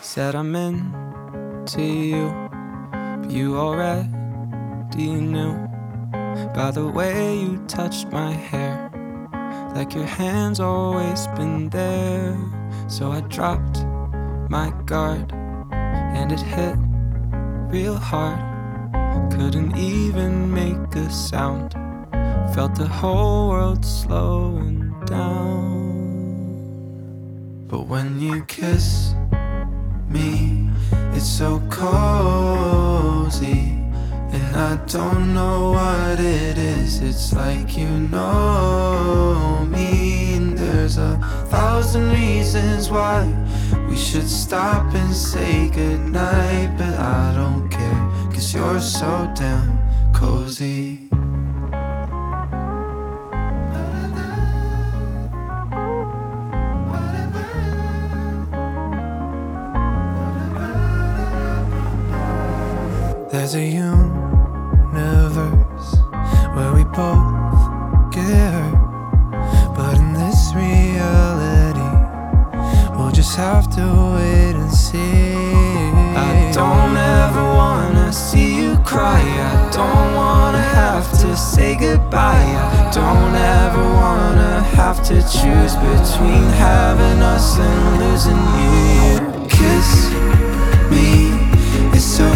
Said I'm into you, but you already knew. By the way you touched my hair, like your hand's always been there. So I dropped my guard, and it hit real hard. Couldn't even make a sound. Felt the whole world slowing down. But when you kiss me, it's so cozy, and I don't know what it is. It's like you know me, and there's 1,000 reasons why we should stop and say goodnight, but I don't care, 'cause you're so damn cozy. There's a universe where we both get hurt, but in this reality, we'll just have to wait and see. I don't ever wanna see you cry. I don't wanna have to say goodbye. I don't ever wanna have to choose between having us and losing you. Kiss me, it's so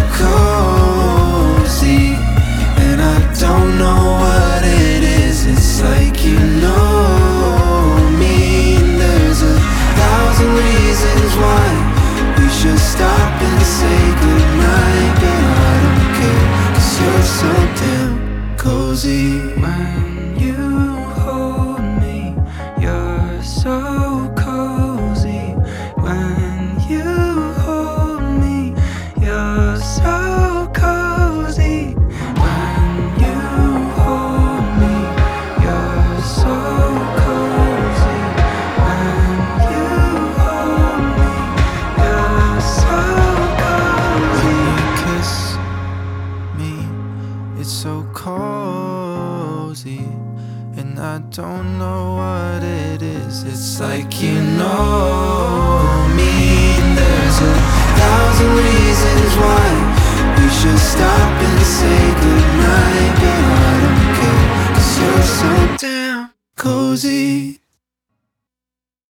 cozy, and I don't know what it is. It's like you know me, and there's 1,000 reasons why we should stop and say goodnight, but I don't care, 'cause you're so damn cozy. When you hold me, you're so cozy. When you hold me, you're so cozy. When you hold me, you're so cozy. When you hold me, you're so cozy. When you kiss me, it's so cozy, and I don't know what it is. It's like you know me, and there's 1,000 reasons why we should stop and say goodnight, but I don't care, 'cause you're so damn cozy.